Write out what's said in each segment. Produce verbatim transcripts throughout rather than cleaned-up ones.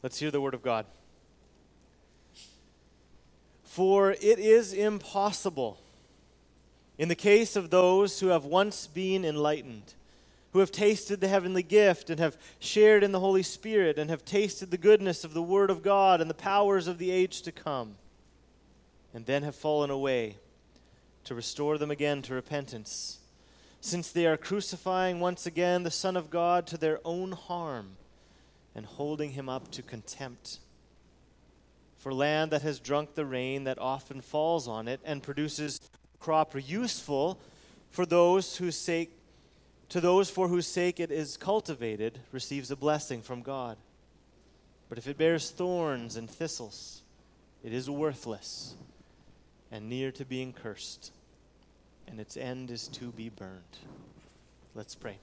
Let's hear the word of God. For it is impossible, in the case of those who have once been enlightened, who have tasted the heavenly gift and have shared in the Holy Spirit and have tasted the goodness of the Word of God and the powers of the age to come, and then have fallen away, to restore them again to repentance, since they are crucifying once again the Son of God to their own harm and holding him up to contempt. For land that has drunk the rain that often falls on it and produces crop useful for those whose sake, to those for whose sake it is cultivated, receives a blessing from God. But if it bears thorns and thistles, it is worthless and near to being cursed, and its end is to be burned. Let's pray.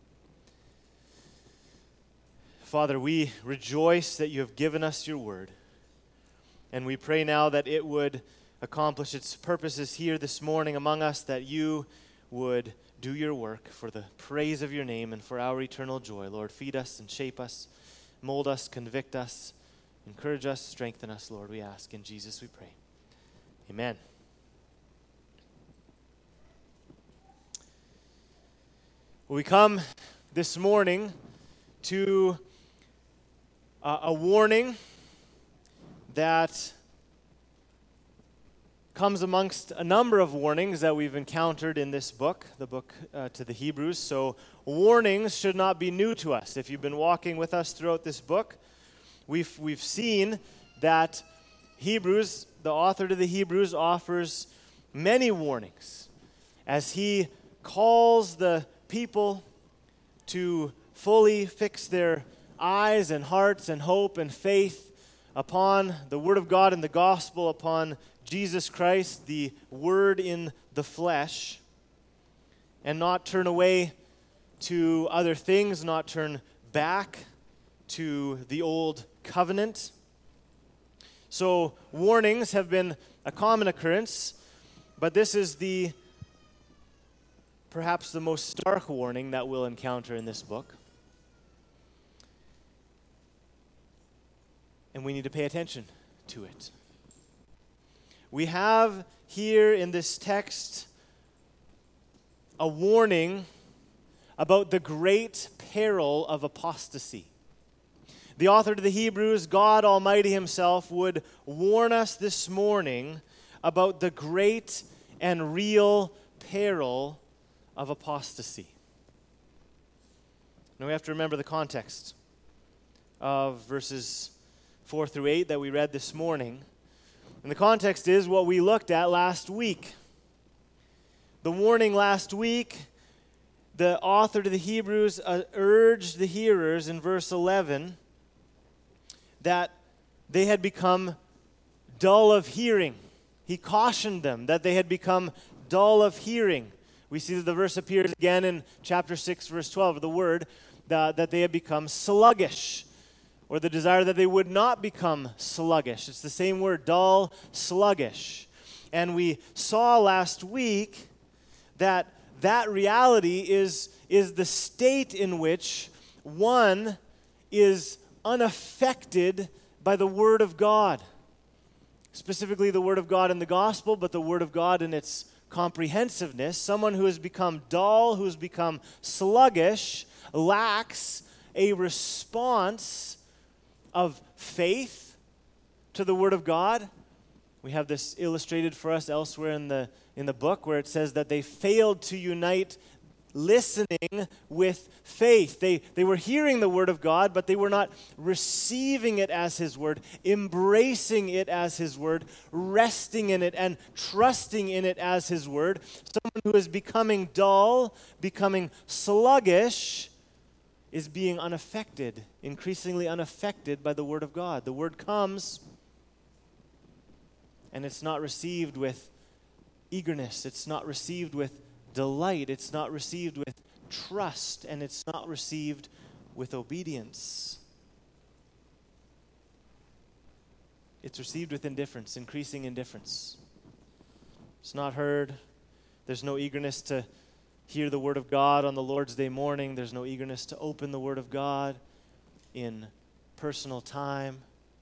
Father, we rejoice that you have given us your word, and we pray now that it would accomplish its purposes here this morning among us, that you would do your work for the praise of your name and for our eternal joy. Lord, feed us and shape us, mold us, convict us, encourage us, strengthen us, Lord, we ask. In Jesus we pray. Amen. Well, we come this morning to uh, a warning that comes amongst a number of warnings that we've encountered in this book, the book uh, to the Hebrews. So warnings should not be new to us. If you've been walking with us throughout this book, we've we've seen that Hebrews, the author to the Hebrews, offers many warnings as he calls the people to fully fix their eyes and hearts and hope and faith upon the Word of God and the gospel, upon Jesus Christ, the Word in the flesh, and not turn away to other things, not turn back to the old covenant. So warnings have been a common occurrence, but this is the perhaps the most stark warning that we'll encounter in this book. And we need to pay attention to it. We have here in this text a warning about the great peril of apostasy. The author to the Hebrews, God Almighty himself, would warn us this morning about the great and real peril of apostasy. Now we have to remember the context of verses four through eight that we read this morning. And the context is what we looked at last week. The warning last week, the author to the Hebrews uh, urged the hearers in verse eleven that they had become dull of hearing. He cautioned them that they had become dull of hearing. We see that the verse appears again in chapter six, verse twelve, the word that, that they had become sluggish, or the desire that they would not become sluggish. It's the same word, dull, sluggish. And we saw last week that that reality is, is the state in which one is unaffected by the Word of God. Specifically the Word of God in the gospel, but the Word of God in its comprehensiveness. Someone who has become dull, who has become sluggish, lacks a response of faith to the Word of God. We have this illustrated for us elsewhere in the in the book, where it says that they failed to unite listening with faith. They, they were hearing the Word of God, but they were not receiving it as His Word, embracing it as His Word, resting in it and trusting in it as His Word. Someone who is becoming dull, becoming sluggish, is being unaffected, increasingly unaffected by the Word of God. The Word comes, and it's not received with eagerness. It's not received with delight. It's not received with trust, and it's not received with obedience. It's received with indifference, increasing indifference. It's not heard. There's no eagerness to hear the Word of God on the Lord's Day morning. There's no eagerness to open the Word of God in personal time.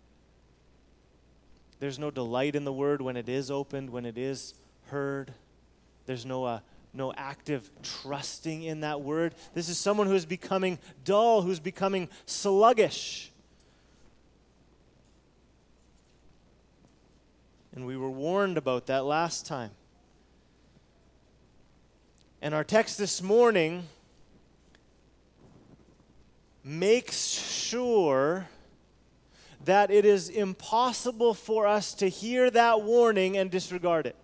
There's no delight in the word when it is opened, when it is heard. There's no uh, no active trusting in that word. This is someone who is becoming dull, who's becoming sluggish. And we were warned about that last time. And our text this morning makes sure that it is impossible for us to hear that warning and disregard it.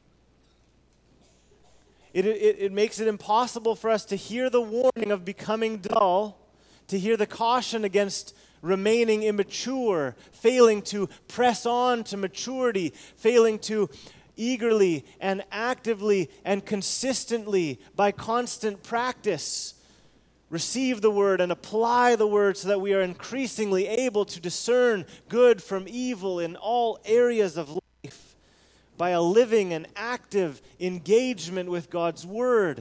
It, it, it makes it impossible for us to hear the warning of becoming dull, to hear the caution against remaining immature, failing to press on to maturity, failing to eagerly and actively and consistently, by constant practice, receive the word and apply the word so that we are increasingly able to discern good from evil in all areas of life by a living and active engagement with God's word.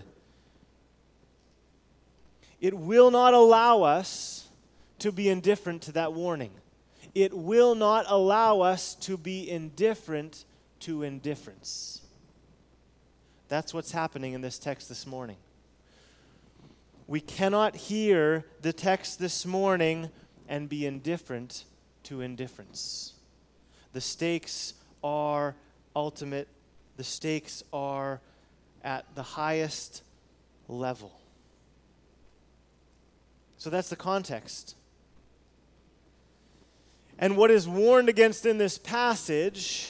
It will not allow us to be indifferent to that warning. It will not allow us to be indifferent to indifference. That's what's happening in this text this morning. We cannot hear the text this morning and be indifferent to indifference. The stakes are ultimate. The stakes are at the highest level. So that's the context. And what is warned against in this passage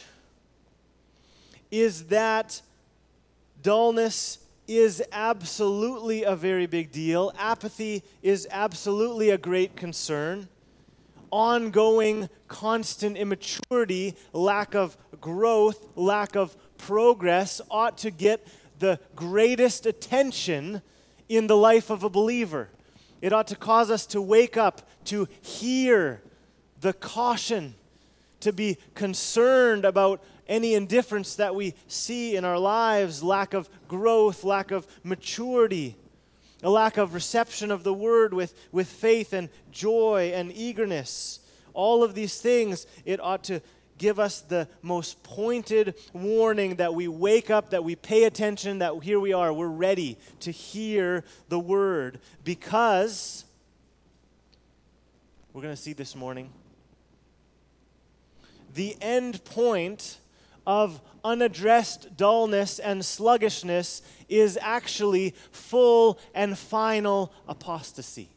is that dullness is absolutely a very big deal. Apathy is absolutely a great concern. Ongoing, constant immaturity, lack of growth, lack of progress ought to get the greatest attention in the life of a believer. It ought to cause us to wake up, to hear the caution, to be concerned about any indifference that we see in our lives, lack of growth, lack of maturity, a lack of reception of the word with, with faith and joy and eagerness. All of these things, it ought to give us the most pointed warning that we wake up, that we pay attention, that here we are, we're ready to hear the word. Because, we're going to see this morning, the end point of unaddressed dullness and sluggishness is actually full and final apostasy.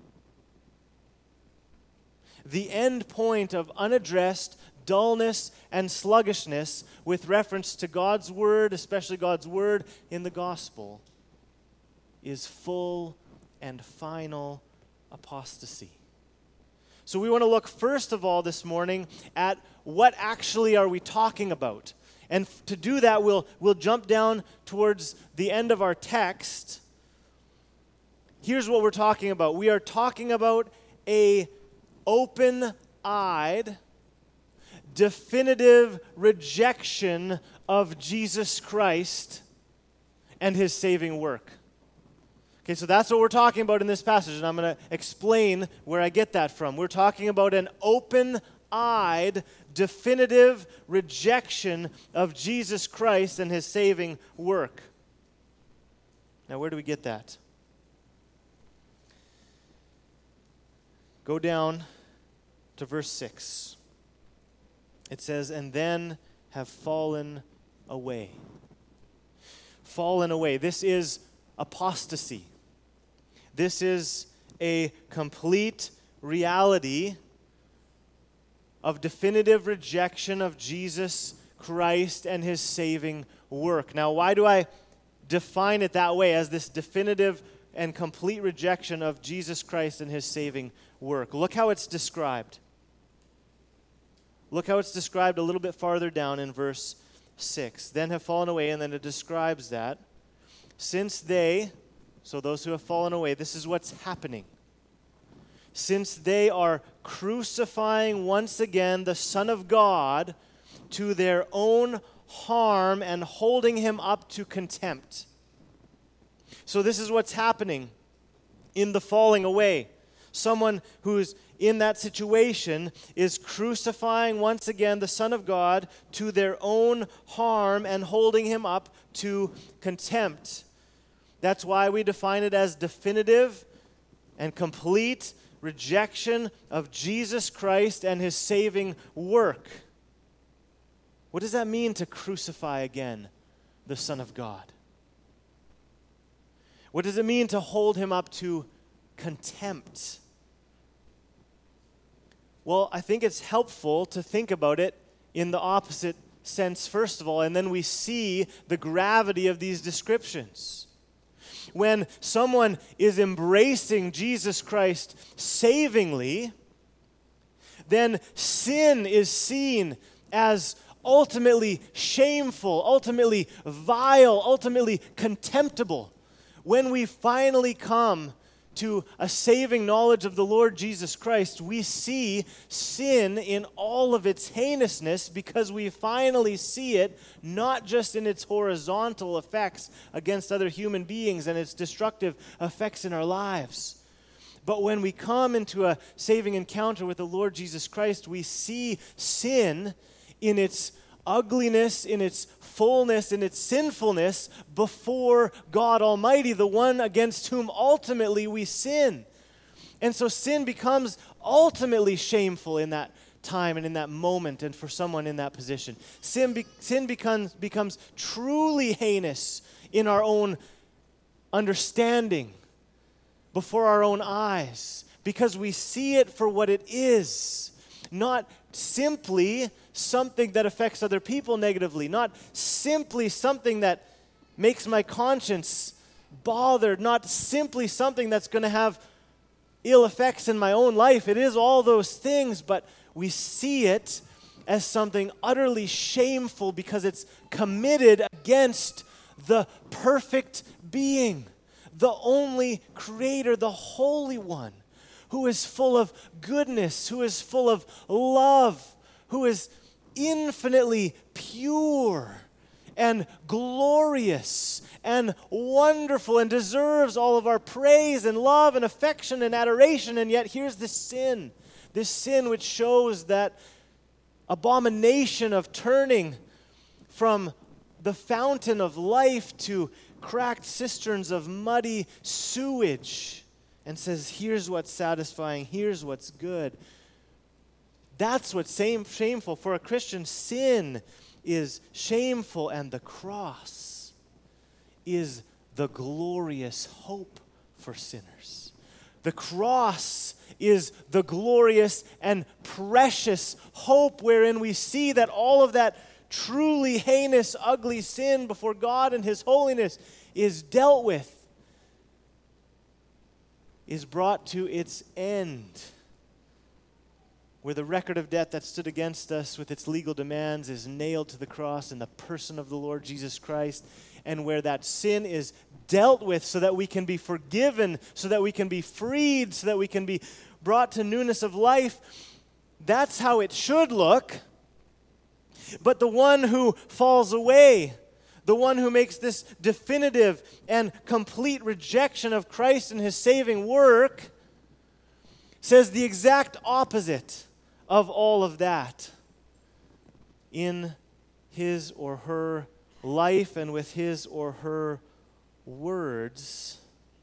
The end point of unaddressed dullness and sluggishness with reference to God's word, especially God's word in the gospel, is full and final apostasy. So we want to look first of all this morning at what actually are we talking about. And to do that, we'll, we'll jump down towards the end of our text. Here's what we're talking about. We are talking about a open-eyed, definitive rejection of Jesus Christ and his saving work. Okay, so that's what we're talking about in this passage, and I'm going to explain where I get that from. We're talking about an open-eyed, definitive rejection of Jesus Christ and his saving work. Now, where do we get that? Go down to verse six. It says, "And then have fallen away." Fallen away. This is apostasy. This is a complete reality of definitive rejection of Jesus Christ and his saving work. Now, why do I define it that way, as this definitive and complete rejection of Jesus Christ and his saving work? Look how it's described. Look how it's described a little bit farther down in verse six. "Then have fallen away," and then it describes that. "Since they," so those who have fallen away, this is what's happening. "Since they are crucifying once again the Son of God to their own harm and holding him up to contempt." So this is what's happening in the falling away. Someone who's in that situation is crucifying once again the Son of God to their own harm and holding him up to contempt. That's why we define it as definitive and complete rejection of Jesus Christ and his saving work. What does that mean to crucify again the Son of God? What does it mean to hold him up to contempt? Well, I think it's helpful to think about it in the opposite sense, first of all, and then we see the gravity of these descriptions. When someone is embracing Jesus Christ savingly, then sin is seen as ultimately shameful, ultimately vile, ultimately contemptible. When we finally come to a saving knowledge of the Lord Jesus Christ, we see sin in all of its heinousness because we finally see it not just in its horizontal effects against other human beings and its destructive effects in our lives. But when we come into a saving encounter with the Lord Jesus Christ, we see sin in its ugliness, in its fullness, in its sinfulness before God Almighty, the one against whom ultimately we sin. And so sin becomes ultimately shameful in that time and in that moment and for someone in that position. Sin, be- sin becomes, becomes truly heinous in our own understanding, before our own eyes, because we see it for what it is, not simply something that affects other people negatively, not simply something that makes my conscience bothered, not simply something that's going to have ill effects in my own life. It is all those things, but we see it as something utterly shameful because it's committed against the perfect being, the only creator, the Holy One, who is full of goodness, who is full of love, who is infinitely pure and glorious and wonderful and deserves all of our praise and love and affection and adoration. And yet here's this sin, this sin which shows that abomination of turning from the fountain of life to cracked cisterns of muddy sewage, and says, here's what's satisfying, here's what's good. That's what's same, shameful. For a Christian, sin is shameful, and the cross is the glorious hope for sinners. The cross is the glorious and precious hope wherein we see that all of that truly heinous, ugly sin before God and his holiness is dealt with, is brought to its end, where the record of debt that stood against us with its legal demands is nailed to the cross in the person of the Lord Jesus Christ, and where that sin is dealt with so that we can be forgiven, so that we can be freed, so that we can be brought to newness of life. That's how it should look. But the one who falls away, the one who makes this definitive and complete rejection of Christ and his saving work, says the exact opposite of all of that in his or her life and with his or her words.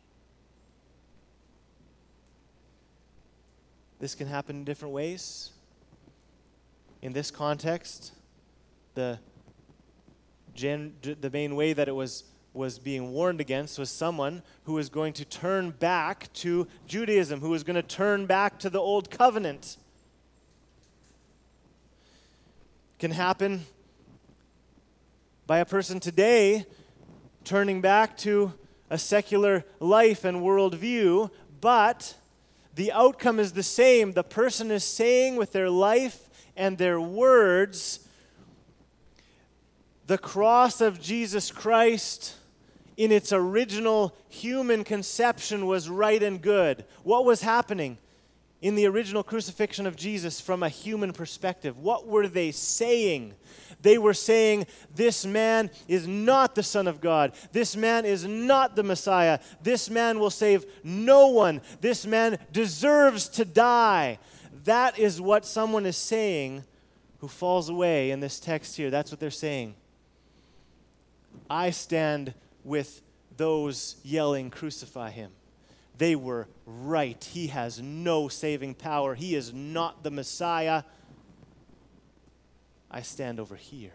This can happen in different ways. In this context, the Gen, the main way that it was, was being warned against was someone who was going to turn back to Judaism, who was going to turn back to the old covenant. It can happen by a person today turning back to a secular life and worldview, but the outcome is the same. The person is saying with their life and their words, the cross of Jesus Christ in its original human conception was right and good. What was happening? in the original crucifixion of Jesus from a human perspective? What were they saying? They were saying, this man is not the Son of God. This man is not the Messiah. This man will save no one. This man deserves to die. That is what someone is saying who falls away in this text here. That's what they're saying. I stand with those yelling, crucify him. They were right. He has no saving power. He is not the Messiah. I stand over here.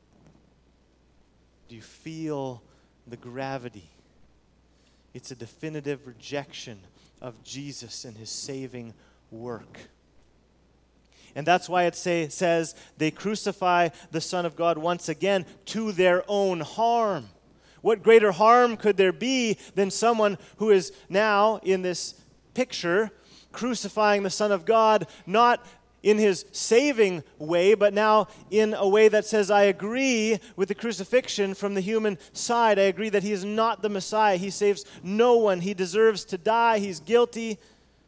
Do you feel the gravity? It's a definitive rejection of Jesus and his saving work. And that's why it say, says they crucify the Son of God once again to their own harm. What greater harm could there be than someone who is now in this picture crucifying the Son of God, not in his saving way, but now in a way that says, I agree with the crucifixion from the human side. I agree that he is not the Messiah. He saves no one. He deserves to die. He's guilty.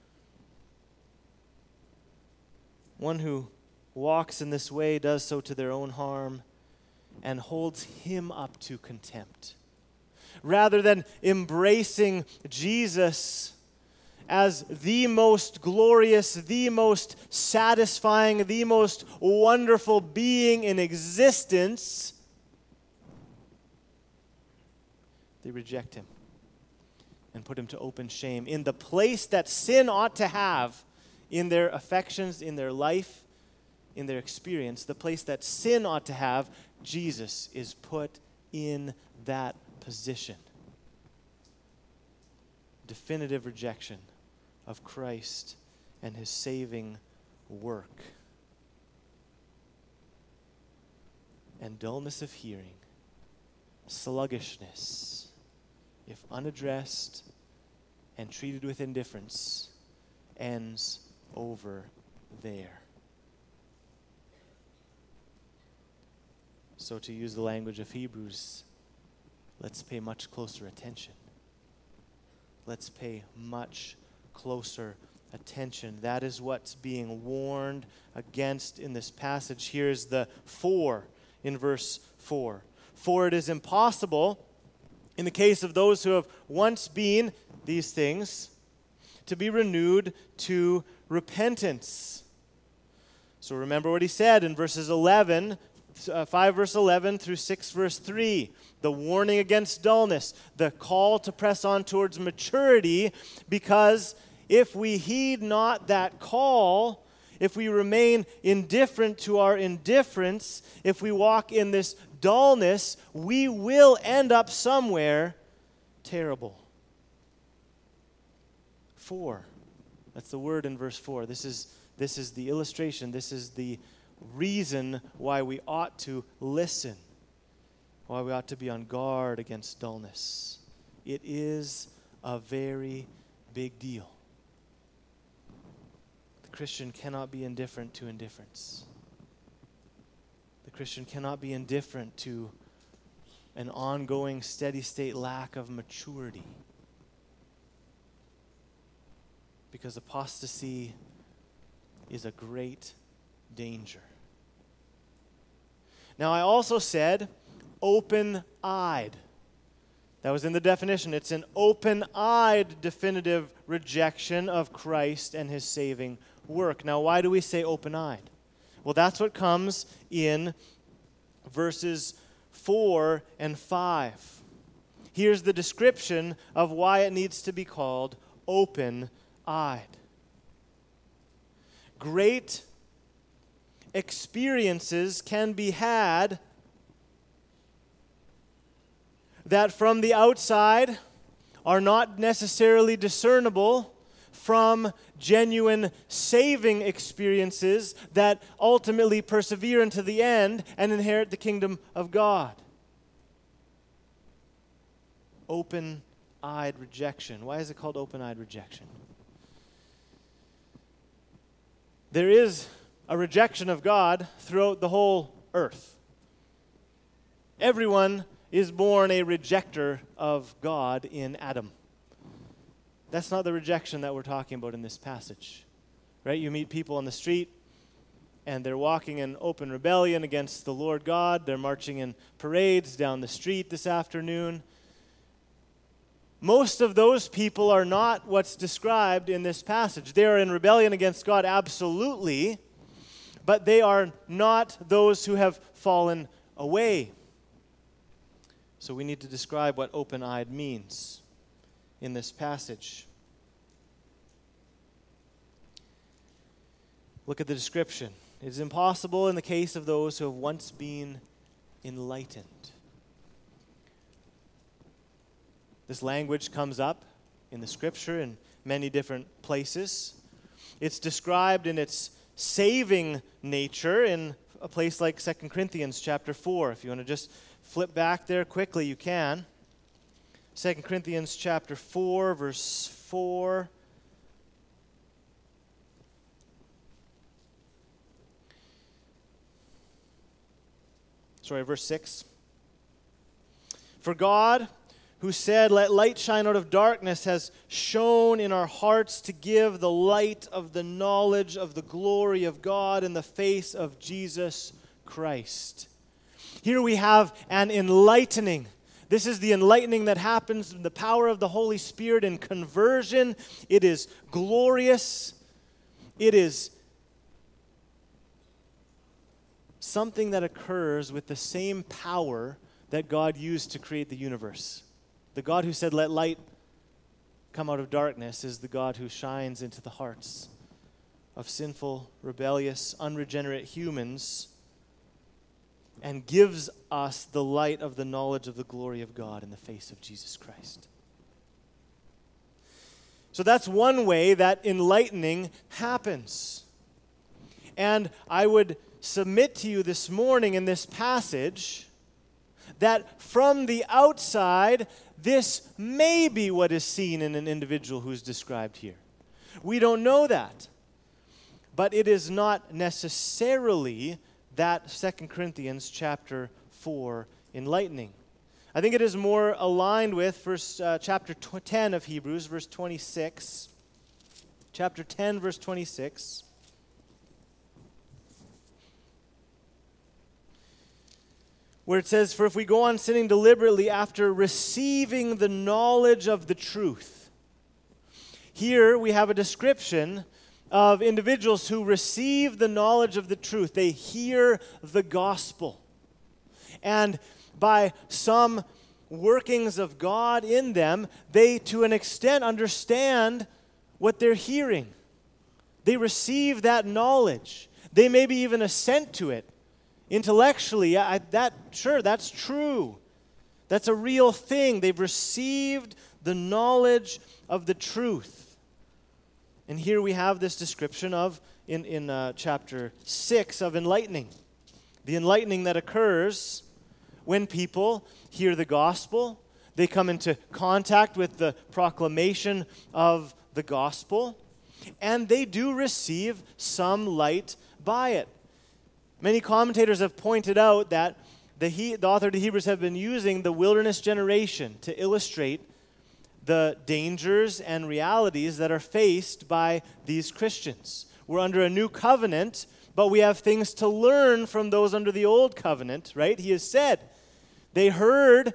One who walks in this way does so to their own harm and holds him up to contempt. Rather than embracing Jesus as the most glorious, the most satisfying, the most wonderful being in existence, they reject him and put him to open shame in the place that sin ought to have in their affections, in their life, in their experience. The place that sin ought to have, Jesus is put in that position. Definitive rejection of Christ and his saving work. And dullness of hearing, sluggishness, if unaddressed and treated with indifference, ends over there. So to use the language of Hebrews, let's pay much closer attention. Let's pay much closer attention. That is what's being warned against in this passage. Here's the for in verse four. For it is impossible, in the case of those who have once been these things, to be renewed to repentance. So remember what he said in verses eleven, uh, five verse eleven through six verse three. The warning against dullness, the call to press on towards maturity, because if we heed not that call, if we remain indifferent to our indifference, if we walk in this dullness, we will end up somewhere terrible. For, that's the word in verse four. This is, this is the illustration. This is the reason why we ought to listen, why we ought to be on guard against dullness. It is a very big deal. The Christian cannot be indifferent to indifference. The Christian cannot be indifferent to an ongoing, steady-state lack of maturity. Because apostasy is a great danger. Now, I also said open-eyed. That was in the definition. It's an open-eyed definitive rejection of Christ and his saving work. Now, why do we say open-eyed? Well, that's what comes in verses four and five. Here's the description of why it needs to be called open-eyed. Great experiences can be had that from the outside are not necessarily discernible from genuine saving experiences that ultimately persevere into the end and inherit the kingdom of God. Open-eyed rejection. Why is it called open-eyed rejection? There is a rejection of God throughout the whole earth. Everyone is born a rejecter of God in Adam. That's not the rejection that we're talking about in this passage. right? You meet people on the street, and they're walking in open rebellion against the Lord God. They're marching in parades down the street this afternoon. Most of those people are not what's described in this passage. They are in rebellion against God, absolutely, but they are not those who have fallen away. So we need to describe what open-eyed means in this passage. Look at the description. It is impossible in the case of those who have once been enlightened. This language comes up in the Scripture in many different places. It's described in its saving nature in a place like Second Corinthians chapter four. If you want to just flip back there quickly, you can. Second Corinthians chapter four, verse four. Sorry, verse six. For God, who said, "Let light shine out of darkness," has shone in our hearts to give the light of the knowledge of the glory of God in the face of Jesus Christ. Here we have an enlightening. This is the enlightening that happens in the power of the Holy Spirit in conversion. It is glorious. It is something that occurs with the same power that God used to create the universe. The God who said, "Let light come out of darkness," is the God who shines into the hearts of sinful, rebellious, unregenerate humans and gives us the light of the knowledge of the glory of God in the face of Jesus Christ. So that's one way that enlightening happens. And I would submit to you this morning in this passage that from the outside, this may be what is seen in an individual who's described here. We don't know that. But it is not necessarily that Second Corinthians chapter four enlightening. I think it is more aligned with verse uh, chapter ten of Hebrews, verse twenty-six. Chapter ten, verse twenty-six. Where it says, "For if we go on sinning deliberately after receiving the knowledge of the truth." Here we have a description of individuals who receive the knowledge of the truth. They hear the gospel. And by some workings of God in them, they to an extent understand what they're hearing. They receive that knowledge. They maybe even assent to it. Intellectually, I, that sure, that's true. That's a real thing. They've received the knowledge of the truth. And here we have this description of, in, in uh, chapter six, of enlightening. The enlightening that occurs when people hear the gospel. They come into contact with the proclamation of the gospel. And they do receive some light by it. Many commentators have pointed out that the, he, the author of the Hebrews have been using the wilderness generation to illustrate the dangers and realities that are faced by these Christians. We're under a new covenant, but we have things to learn from those under the old covenant, right? He has said they heard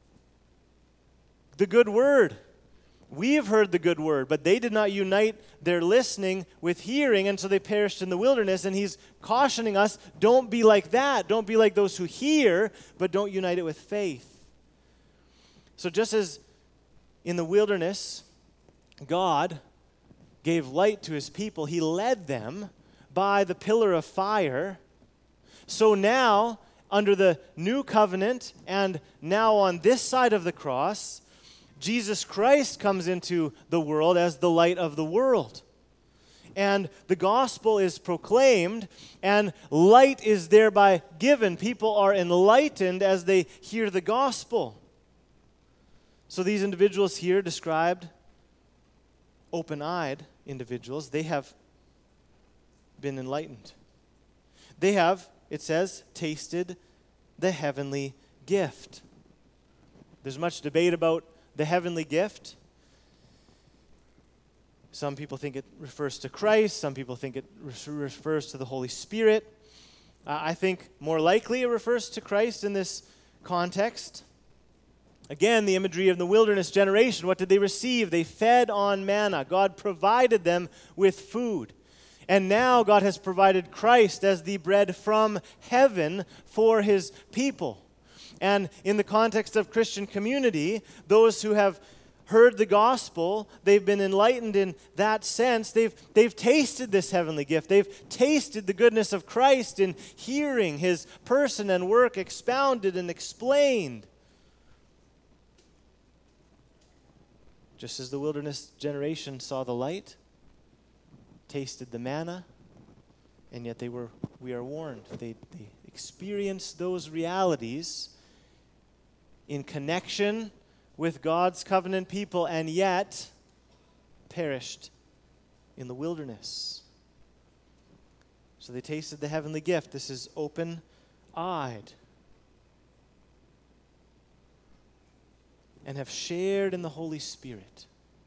the good word. We've heard the good word, but they did not unite their listening with hearing, and so they perished in the wilderness. And he's cautioning us, don't be like that. Don't be like those who hear, but don't unite it with faith. So just as in the wilderness, God gave light to his people, he led them by the pillar of fire. So now, under the new covenant, and now on this side of the cross, Jesus Christ comes into the world as the light of the world. And the gospel is proclaimed, and light is thereby given. People are enlightened as they hear the gospel. So these individuals here described, open-eyed individuals, they have been enlightened. They have, it says, tasted the heavenly gift. There's much debate about the heavenly gift. Some people think it refers to Christ. Some people think it re- refers to the Holy Spirit. Uh, I think more likely it refers to Christ in this context. Again, the imagery of the wilderness generation. What did they receive? They fed on manna. God provided them with food. And now God has provided Christ as the bread from heaven for his people. And in the context of Christian community, those who have heard the gospel, they've been enlightened in that sense. They've, they've tasted this heavenly gift. They've tasted the goodness of Christ in hearing his person and work expounded and explained. Just as the wilderness generation saw the light, tasted the manna, and yet they were, we are warned, they, they experienced those realities in connection with God's covenant people, and yet perished in the wilderness. So they tasted the heavenly gift. This is open-eyed. And have shared in the Holy Spirit.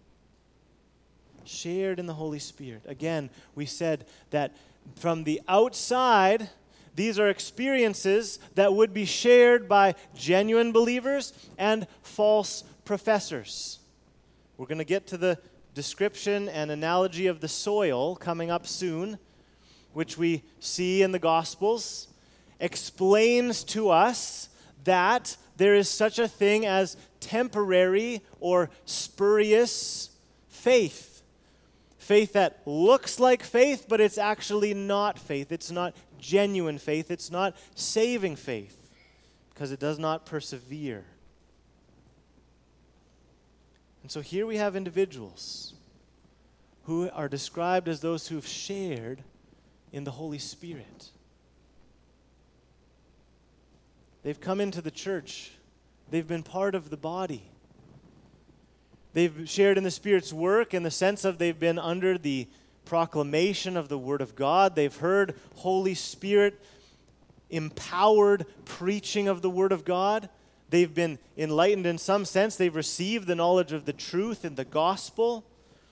Shared in the Holy Spirit. Again, we said that from the outside, these are experiences that would be shared by genuine believers and false professors. We're going to get to the description and analogy of the soil coming up soon, which we see in the Gospels, explains to us that there is such a thing as temporary or spurious faith. Faith that looks like faith, but it's actually not faith. It's not genuine faith. It's not saving faith because it does not persevere. And so here we have individuals who are described as those who've shared in the Holy Spirit. They've come into the church. They've been part of the body. They've shared in the Spirit's work in the sense of they've been under the proclamation of the Word of God. They've heard Holy Spirit empowered preaching of the Word of God. They've been enlightened in some sense. They've received the knowledge of the truth in the gospel.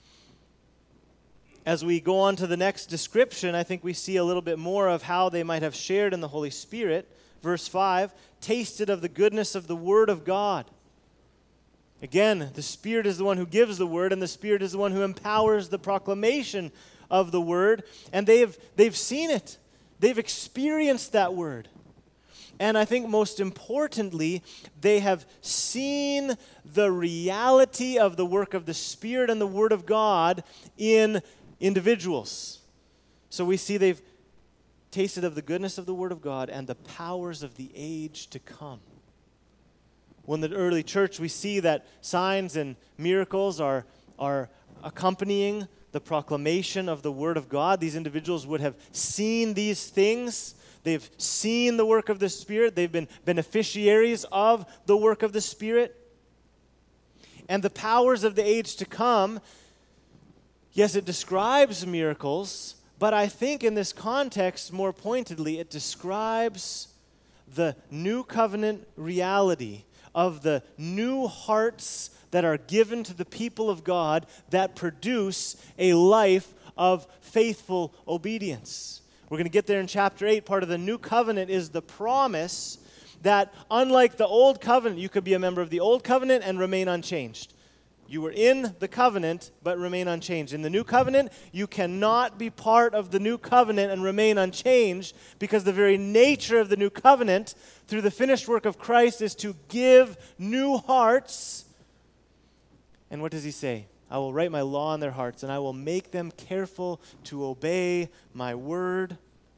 As we go on to the next description, I think we see a little bit more of how they might have shared in the Holy Spirit. Verse five, tasted of the goodness of the Word of God. Again, the Spirit is the one who gives the Word, and the Spirit is the one who empowers the proclamation of the Word. And they've, they've seen it. They've experienced that Word. And I think most importantly, they have seen the reality of the work of the Spirit and the Word of God in individuals. So we see they've tasted of the goodness of the Word of God and the powers of the age to come. Well, in the early church, we see that signs and miracles are, are accompanying the proclamation of the Word of God. These individuals would have seen these things. They've seen the work of the Spirit. They've been beneficiaries of the work of the Spirit. And the powers of the age to come, yes, it describes miracles, but I think in this context, more pointedly, it describes the new covenant reality of the new hearts that are given to the people of God that produce a life of faithful obedience. We're going to get there in chapter eight. Part of the new covenant is the promise that unlike the old covenant, you could be a member of the old covenant and remain unchanged. You were in the covenant, but remain unchanged. In the new covenant, you cannot be part of the new covenant and remain unchanged because the very nature of the new covenant, through the finished work of Christ, is to give new hearts. And what does he say? I will write my law on their hearts, and I will make them careful to obey my word.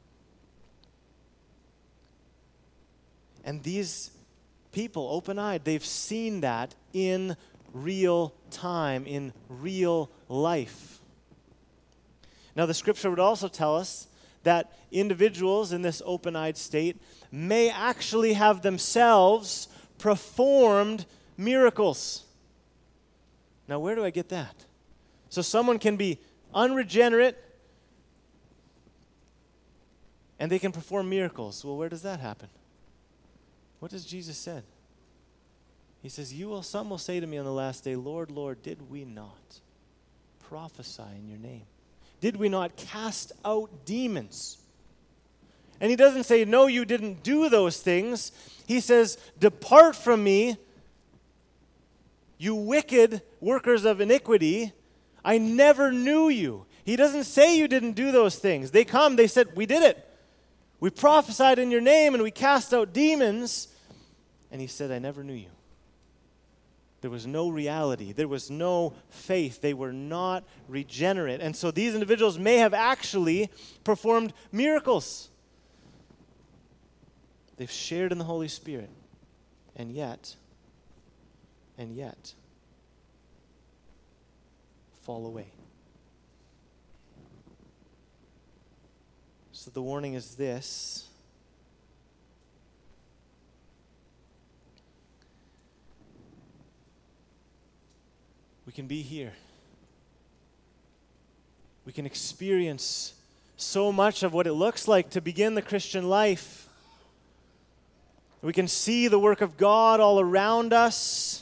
And these people, open-eyed, they've seen that in real time, in real life. Now, the scripture would also tell us that individuals in this open-eyed state may actually have themselves performed miracles. Now, where do I get that? So someone can be unregenerate and they can perform miracles. Well, where does that happen? What does Jesus said? He says, "You will. Some will say to me on the last day, Lord, Lord, did we not prophesy in your name? Did we not cast out demons? And he doesn't say, no, you didn't do those things. He says, depart from me, you wicked workers of iniquity. I never knew you. He doesn't say you didn't do those things. They come, they said, we did it. We prophesied in your name and we cast out demons. And he said, I never knew you. There was no reality. There was no faith. They were not regenerate. And so these individuals may have actually performed miracles. They've shared in the Holy Spirit. And yet, and yet, fall away. So the warning is this. We can be here. We can experience so much of what it looks like to begin the Christian life. We can see the work of God all around us.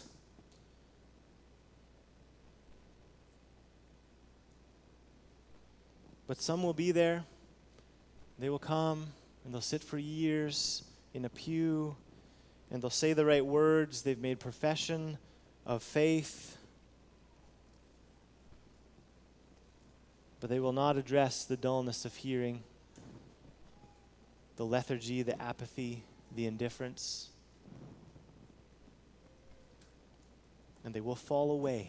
But some will be there. They will come and they'll sit for years in a pew and they'll say the right words. They've made profession of faith. But they will not address the dullness of hearing, the lethargy, the apathy, the indifference. And they will fall away.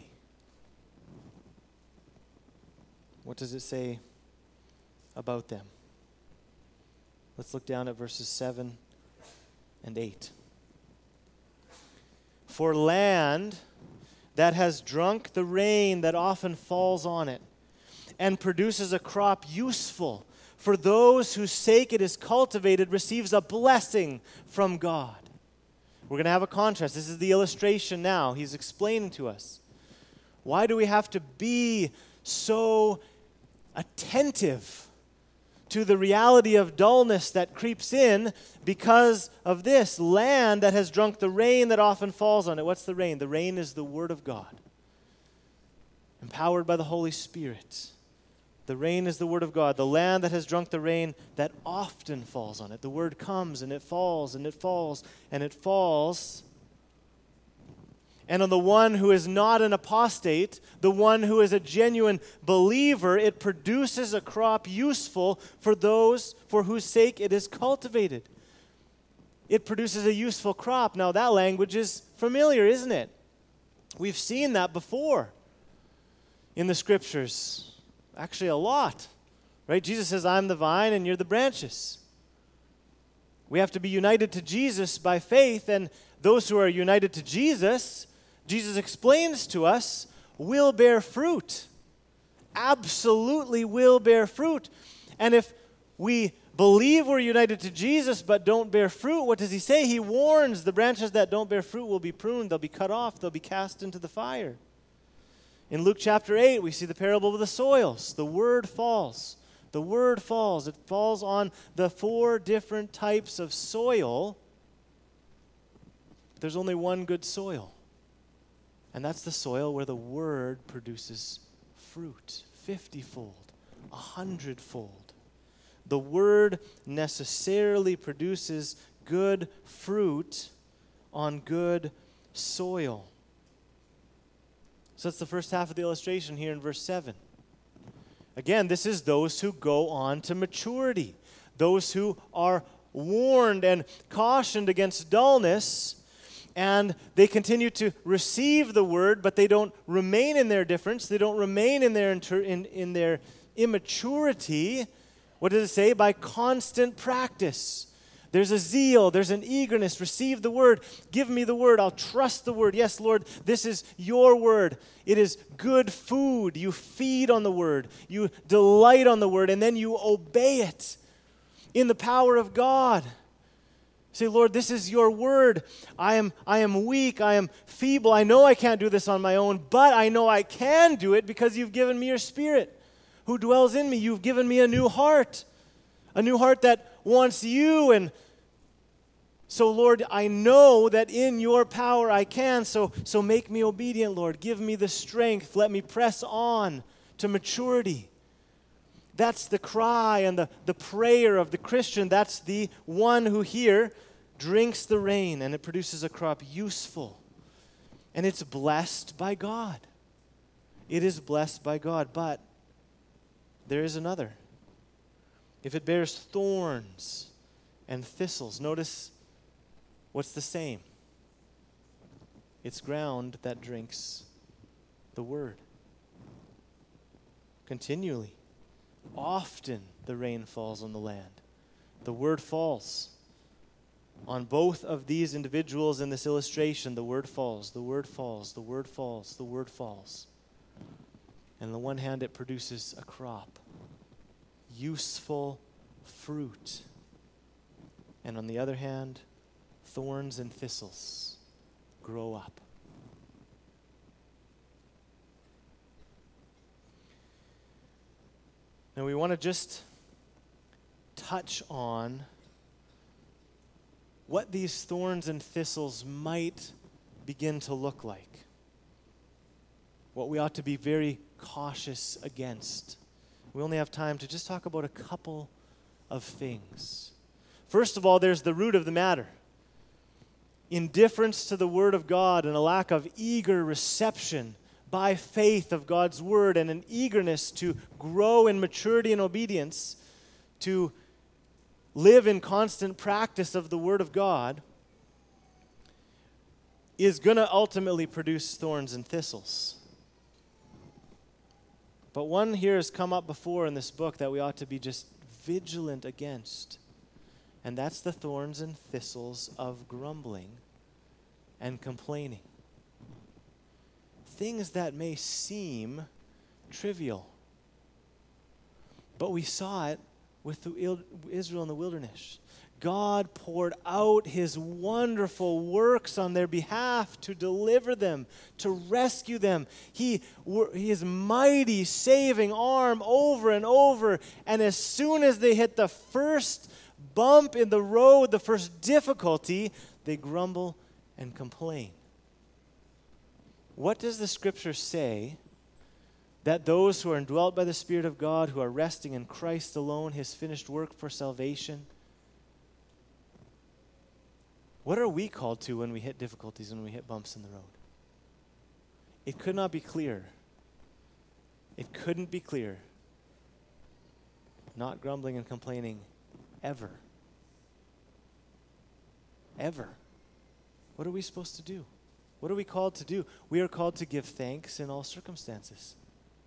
What does it say about them? Let's look down at verses seven and eight. For land that has drunk the rain that often falls on it, and produces a crop useful for those whose sake it is cultivated, receives a blessing from God. We're going to have a contrast. This is the illustration now. He's explaining to us. Why do we have to be so attentive to the reality of dullness that creeps in because of this land that has drunk the rain that often falls on it? What's the rain? The rain is the Word of God, empowered by the Holy Spirit. The rain is the Word of God. The land that has drunk the rain that often falls on it. The Word comes and it falls and it falls and it falls. And on the one who is not an apostate, the one who is a genuine believer, it produces a crop useful for those for whose sake it is cultivated. It produces a useful crop. Now that language is familiar, isn't it? We've seen that before in the Scriptures. Actually, a lot, right? Jesus says, I'm the vine and you're the branches. We have to be united to Jesus by faith, and those who are united to Jesus, Jesus explains to us, will bear fruit. Absolutely will bear fruit. And if we believe we're united to Jesus but don't bear fruit, what does he say? He warns the branches that don't bear fruit will be pruned, they'll be cut off, they'll be cast into the fire. In Luke chapter eight, we see the parable of the soils. The word falls. The word falls. It falls on the four different types of soil. But there's only one good soil. And that's the soil where the word produces fruit, fifty-fold, a hundredfold. The word necessarily produces good fruit on good soil. So that's the first half of the illustration here in verse seven. Again, this is those who go on to maturity, those who are warned and cautioned against dullness, and they continue to receive the word, but they don't remain in their difference. They don't remain in their inter- in, in their immaturity. What does it say? By constant practice. There's a zeal, there's an eagerness. Receive the word. Give me the word. I'll trust the word. Yes, Lord, this is your word. It is good food. You feed on the word. You delight on the word, and then you obey it in the power of God. Say, Lord, this is your word. I am, I am weak. I am feeble. I know I can't do this on my own, but I know I can do it because you've given me your Spirit who dwells in me. You've given me a new heart, a new heart that wants you. And so, Lord, I know that in your power I can. So, so make me obedient, Lord. Give me the strength. Let me press on to maturity. That's the cry and the, the prayer of the Christian. That's the one who here drinks the rain and it produces a crop useful. And it's blessed by God. It is blessed by God, but there is another. If it bears thorns and thistles, notice what's the same. It's ground that drinks the word. Continually. Often the rain falls on the land. The word falls. On both of these individuals in this illustration, the word falls, the word falls, the word falls, the word falls. And on the one hand, it produces a crop, useful fruit. And on the other hand, thorns and thistles grow up. Now we want to just touch on what these thorns and thistles might begin to look like. What we ought to be very cautious against. We only have time to just talk about a couple of things. First of all, there's the root of the matter. Indifference to the Word of God and a lack of eager reception by faith of God's Word and an eagerness to grow in maturity and obedience, to live in constant practice of the Word of God, is going to ultimately produce thorns and thistles. But one here has come up before in this book that we ought to be just vigilant against, and that's the thorns and thistles of grumbling and complaining. Things that may seem trivial. But we saw it with the Israel in the wilderness. God poured out his wonderful works on their behalf to deliver them, to rescue them. He, his mighty saving arm over and over. And as soon as they hit the first bump in the road, the first difficulty, they grumble and complain. What does the Scripture say? That those who are indwelt by the Spirit of God, who are resting in Christ alone, his finished work for salvation. What are we called to when we hit difficulties, when we hit bumps in the road? It could not be clearer. It couldn't be clearer. Not grumbling and complaining ever. Ever. What are we supposed to do? What are we called to do? We are called to give thanks in all circumstances.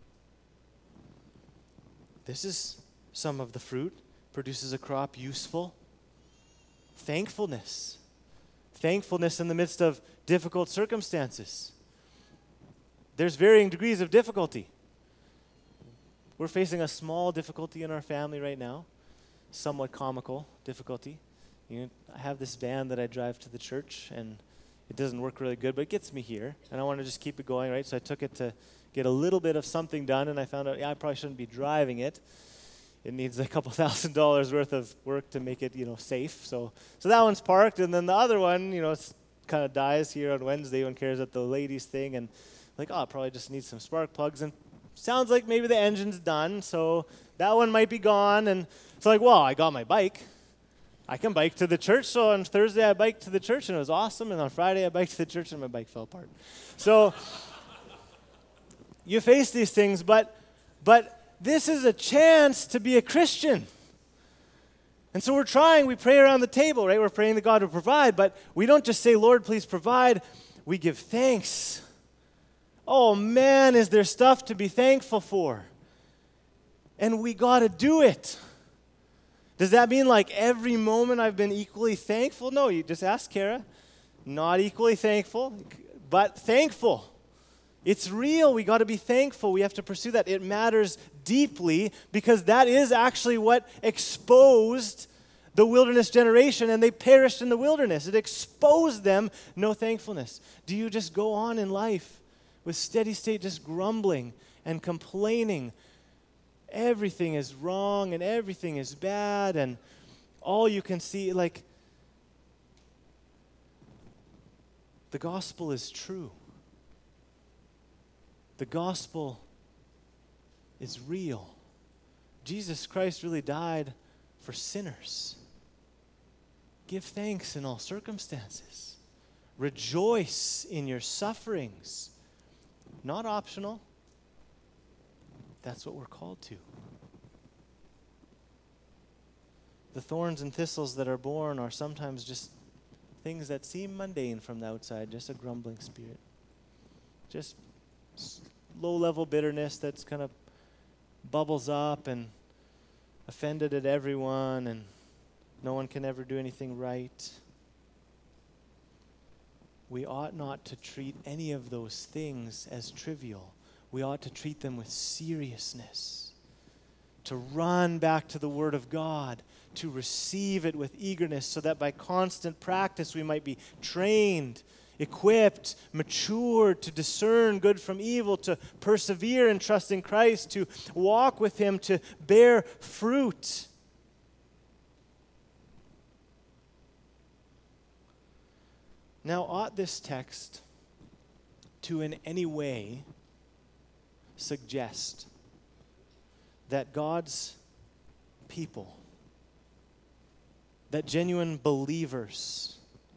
This is some of the fruit. Produces a crop useful. Thankfulness. Thankfulness in the midst of difficult circumstances. There's varying degrees of difficulty. We're facing a small difficulty in our family right now. Somewhat comical difficulty. You know, I have this van that I drive to the church, and it doesn't work really good, but it gets me here. And I want to just keep it going, right? So I took it to get a little bit of something done, and I found out, yeah, I probably shouldn't be driving it. It needs a couple thousand dollars worth of work to make it, you know, safe. So so that one's parked, and then the other one, you know, it's kind of dies here on Wednesday when Kara's at the ladies' thing, and like, oh, it probably just needs some spark plugs, and sounds like maybe the engine's done, so that one might be gone, and it's like, well, I got my bike. I can bike to the church. So on Thursday I biked to the church and it was awesome. And on Friday I biked to the church and my bike fell apart. So you face these things, but but this is a chance to be a Christian. And so we're trying, we pray around the table, right? We're praying that God will provide, but we don't just say, Lord, please provide. We give thanks. Oh man, is there stuff to be thankful for? And we got to do it. Does that mean like every moment I've been equally thankful? No, you just ask Kara. Not equally thankful, but thankful. It's real. We got to be thankful. We have to pursue that. It matters deeply because that is actually what exposed the wilderness generation, and they perished in the wilderness. It exposed them, no thankfulness. Do you just go on in life with steady state just grumbling and complaining? Everything is wrong and everything is bad, and all you can see, like, the gospel is true. The gospel is real. Jesus Christ really died for sinners. Give thanks in all circumstances. Rejoice in your sufferings. Not optional. That's what we're called to. The thorns and thistles that are born are sometimes just things that seem mundane from the outside, just a grumbling spirit. Just low-level bitterness that's kind of bubbles up and offended at everyone, and no one can ever do anything right. We ought not to treat any of those things as trivial. We ought to treat them with seriousness, to run back to the Word of God, to receive it with eagerness, so that by constant practice we might be trained, equipped, matured to discern good from evil, to persevere and trust in Christ, to walk with Him, to bear fruit. Now, ought this text to in any way suggest that God's people, that genuine believers,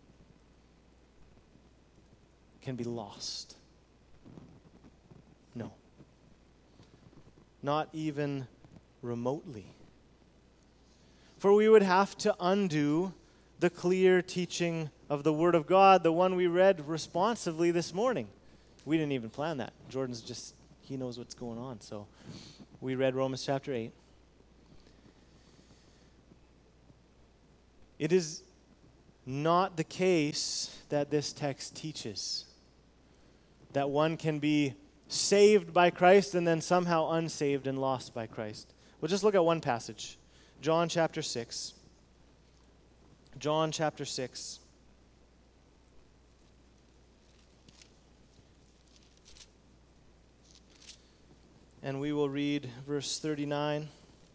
can be lost? No. Not even remotely. For we would have to undo the clear teaching of the Word of God, the one we read responsively this morning. We didn't even plan that. Jordan's just, he knows what's going on. So we read Romans chapter eight. It is not the case that this text teaches that one can be saved by Christ and then somehow unsaved and lost by Christ. We'll just look at one passage. John chapter six. John chapter six. And we will read verse thirty-nine.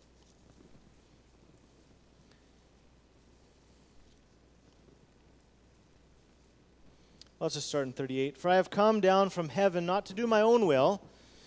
Let's just start in thirty-eight. For I have come down from heaven not to do my own will,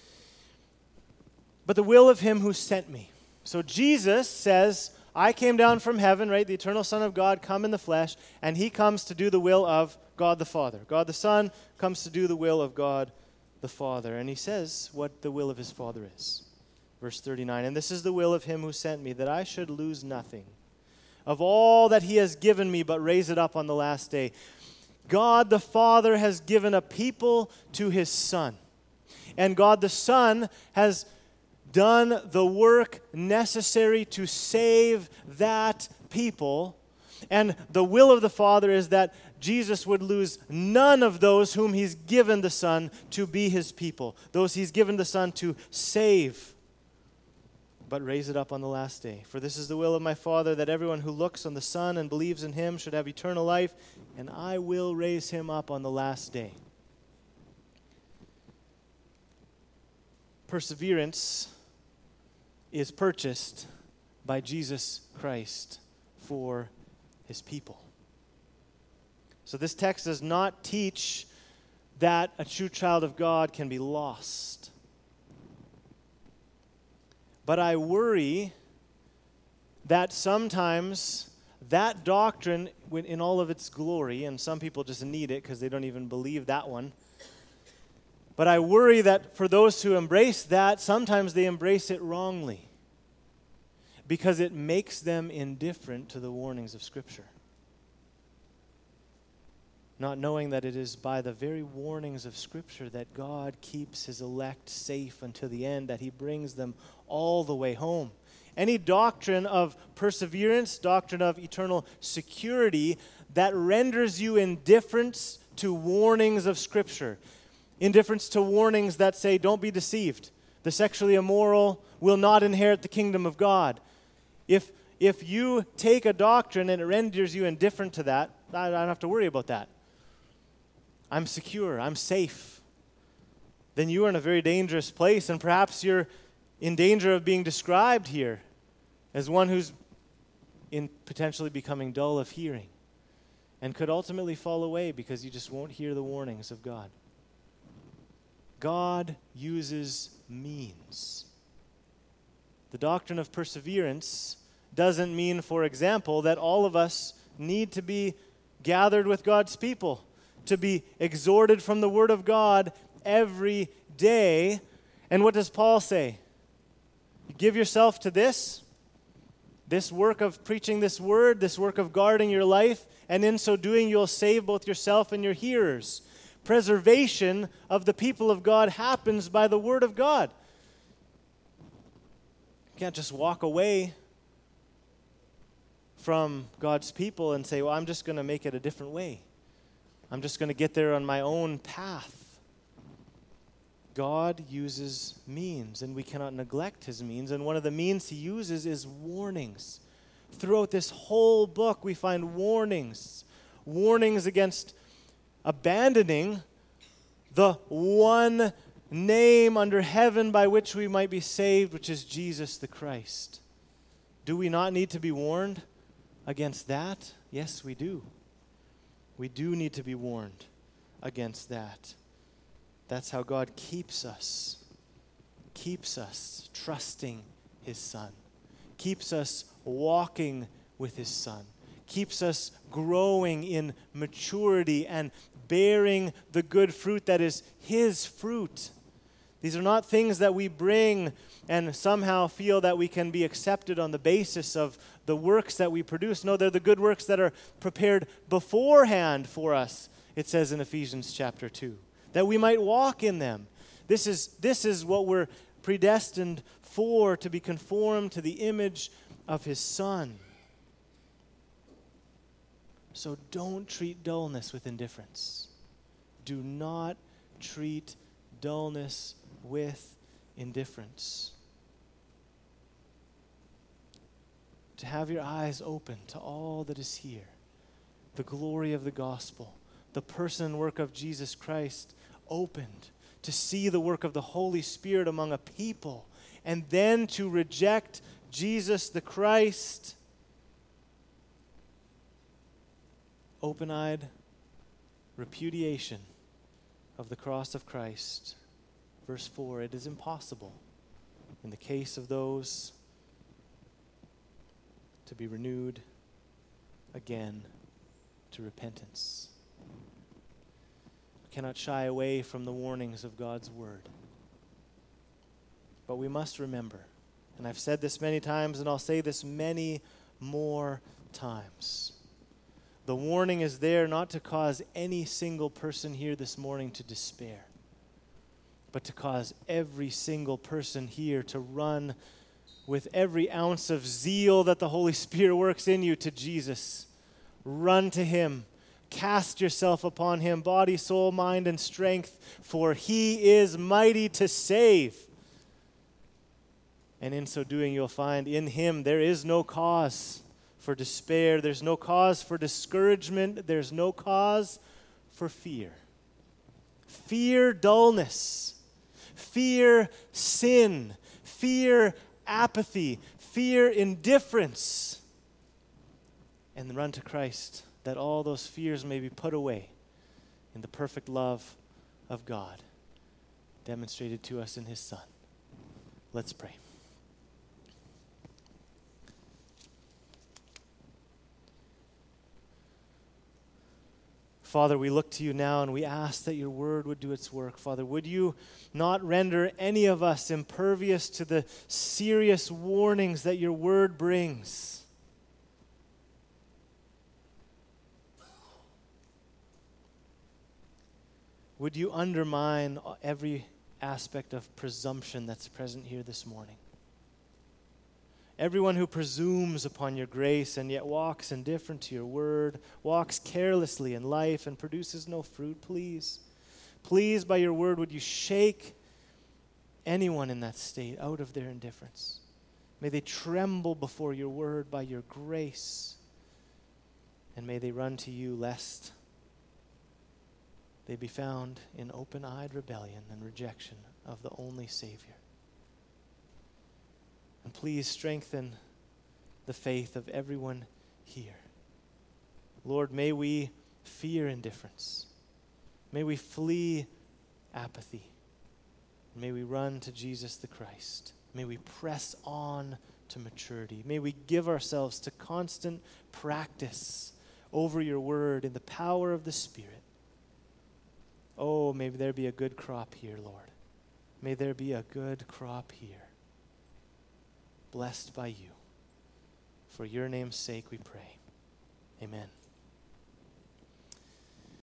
but the will of Him who sent me. So Jesus says, I came down from heaven, right? The eternal Son of God come in the flesh, and He comes to do the will of God the Father. God the Son comes to do the will of God the Father. And He says what the will of His Father is. Verse thirty-nine, and this is the will of Him who sent me, that I should lose nothing of all that He has given me, but raise it up on the last day. God the Father has given a people to His Son. And God the Son has done the work necessary to save that people. And the will of the Father is that Jesus would lose none of those whom He's given the Son to be His people, those He's given the Son to save, but raise it up on the last day. For this is the will of my Father, that everyone who looks on the Son and believes in Him should have eternal life, and I will raise him up on the last day. Perseverance is purchased by Jesus Christ for His people. So this text does not teach that a true child of God can be lost. But I worry that sometimes that doctrine, in all of its glory, and some people just need it because they don't even believe that one, but I worry that for those who embrace that, sometimes they embrace it wrongly because it makes them indifferent to the warnings of Scripture. Not knowing that it is by the very warnings of Scripture that God keeps His elect safe until the end, that He brings them all the way home. Any doctrine of perseverance, doctrine of eternal security that renders you indifferent to warnings of Scripture, indifference to warnings that say, don't be deceived. The sexually immoral will not inherit the kingdom of God. If, if you take a doctrine and it renders you indifferent to that, I don't have to worry about that. I'm secure, I'm safe. Then you are in a very dangerous place, and perhaps you're in danger of being described here as one who's in potentially becoming dull of hearing and could ultimately fall away because you just won't hear the warnings of God. God uses means The doctrine of perseverance doesn't mean, for example, that all of us need to be gathered with God's people, to be exhorted from the Word of God every day. And what does Paul say? Give yourself to this, this work of preaching this Word, this work of guarding your life, and in so doing you'll save both yourself and your hearers. Preservation of the people of God happens by the Word of God. You can't just walk away from God's people and say, well, I'm just going to make it a different way. I'm just going to get there on my own path. God uses means, and we cannot neglect his means. And one of the means he uses is warnings. Throughout this whole book, we find warnings. Warnings against abandoning the one name under heaven by which we might be saved, which is Jesus the Christ. Do we not need to be warned against that? Yes, we do. We do need to be warned against that. That's how God keeps us. Keeps us trusting his Son. Keeps us walking with his Son. Keeps us growing in maturity and bearing the good fruit that is his fruit. These are not things that we bring and somehow feel that we can be accepted on the basis of the works that we produce. No, they're the good works that are prepared beforehand for us, it says in Ephesians chapter two, that we might walk in them. This is, this is what we're predestined for, to be conformed to the image of his Son. So don't treat dullness with indifference. Do not treat dullness with indifference. To have your eyes open to all that is here, the glory of the gospel, the person and work of Jesus Christ opened, to see the work of the Holy Spirit among a people, and then to reject Jesus the Christ. Open-eyed repudiation of the cross of Christ. Verse four, it is impossible in the case of those to be renewed again to repentance. We cannot shy away from the warnings of God's word. But we must remember, and I've said this many times and I'll say this many more times, the warning is there not to cause any single person here this morning to despair, but to cause every single person here to run with every ounce of zeal that the Holy Spirit works in you to Jesus. Run to him. Cast yourself upon him, body, soul, mind, and strength, for he is mighty to save. And in so doing, you'll find in him there is no cause for despair. There's no cause for discouragement. There's no cause for fear. Fear dullness. Fear sin. Fear apathy. Fear indifference. And run to Christ, that all those fears may be put away in the perfect love of God, demonstrated to us in his Son. Let's pray. Father, we look to you now and we ask that your word would do its work. Father, would you not render any of us impervious to the serious warnings that your word brings? Would you undermine every aspect of presumption that's present here this morning? Everyone who presumes upon your grace and yet walks indifferent to your word, walks carelessly in life and produces no fruit, please. Please, by your word, would you shake anyone in that state out of their indifference? May they tremble before your word by your grace. And may they run to you lest they be found in open-eyed rebellion and rejection of the only Savior. And please strengthen the faith of everyone here. Lord, may we fear indifference. May we flee apathy. May we run to Jesus the Christ. May we press on to maturity. May we give ourselves to constant practice over your word in the power of the Spirit. Oh, may there be a good crop here, Lord. May there be a good crop here. Blessed by you. For your name's sake we pray. Amen.